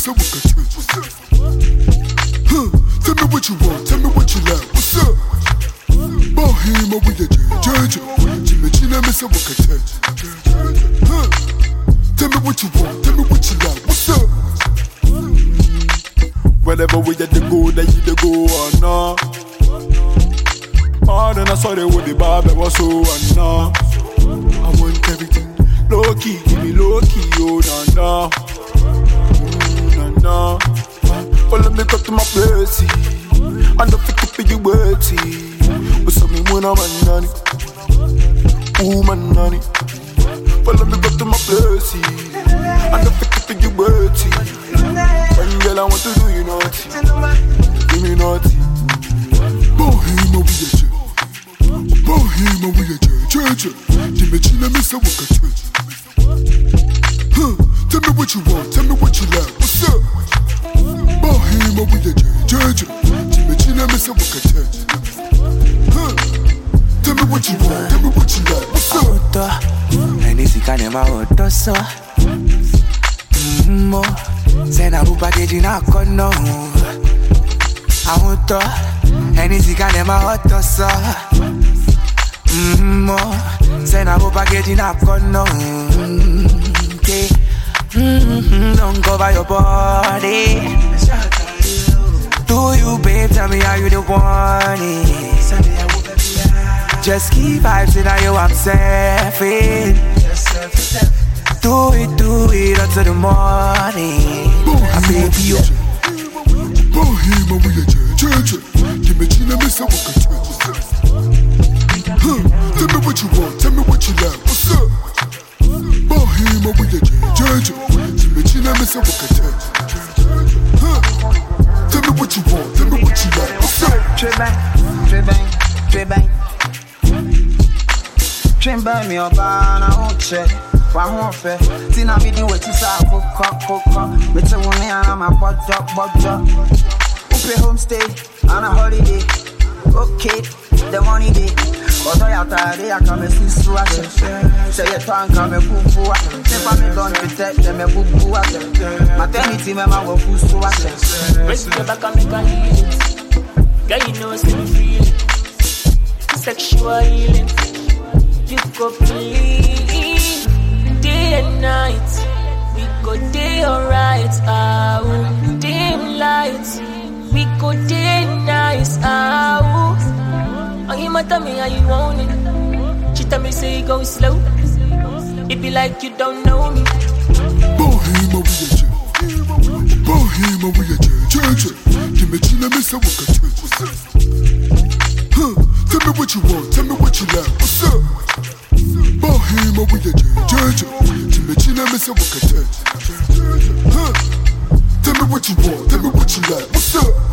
say what I tell you. Tell me what you want, tell me what you like. What's up? Bahima with a judge. Chimechina me say what I tell you. Tell me what you want, tell me what you like. What's up? Whenever we get the go, then you the go or not. More than I saw they with the bar, but was so and now. I want everything low key, give me low key, oh na na. Follow me cut to my place, I don't fit to be you waiting. But some me when I'm nanny, ooh my nanny. Follow me cut to my place, I don't fit to be you waiting. When girl I want to do you naughty, give me naughty. Bahima we a jet, Bahima we a jet. Chimechina me say what I tell you. Tell me what you want, tell me what you like. What's up? Bahima we a jet. Chimechina me say what I tell you. Tell me what you want, tell me what you like. What's up? Anything can never hold us up. Send a book package in a corner. I want to. Anything can never hold us up. Send a book package in a corner. Okay. Don't cover your body. Do you, babe? Tell me how you the want it. Just keep vibes in how you I'm surfing. Do it until the morning. Baby, you. Bahima we a jet. Chimechina me say what I tell you. Tell me what you want, tell me what you like. What's up? Bahima we a jet. Chimechina me say what I tell you. Tell me what you want, tell me what you like. What's up? Trim me up and I won't check. One more fair. Tina me do it to start cook. Me tell me I'm a butter. Upe homestay on a holiday. Okay, the money day. But I have to I come and see swatch. Say your tongue come and poo. Never me done protect them and poo. Maternity member will poo swatch. Raise your back and make a heal it. Girl, you know see me feel it. Sexual healing. You go believe day and night. We go day alright. Dim lights. We go day and night. Oh, you tell me how you want it. She tell me say go slow. It be like you don't know me. Bahima we a jet. Bahima we a jet. Chimechina me say what I tell you. Tell me what you want, tell me what you like. What's up? Bahima we a jet. Chimechina me say what I tell you. Tell me what you want, tell me what you like. What's up?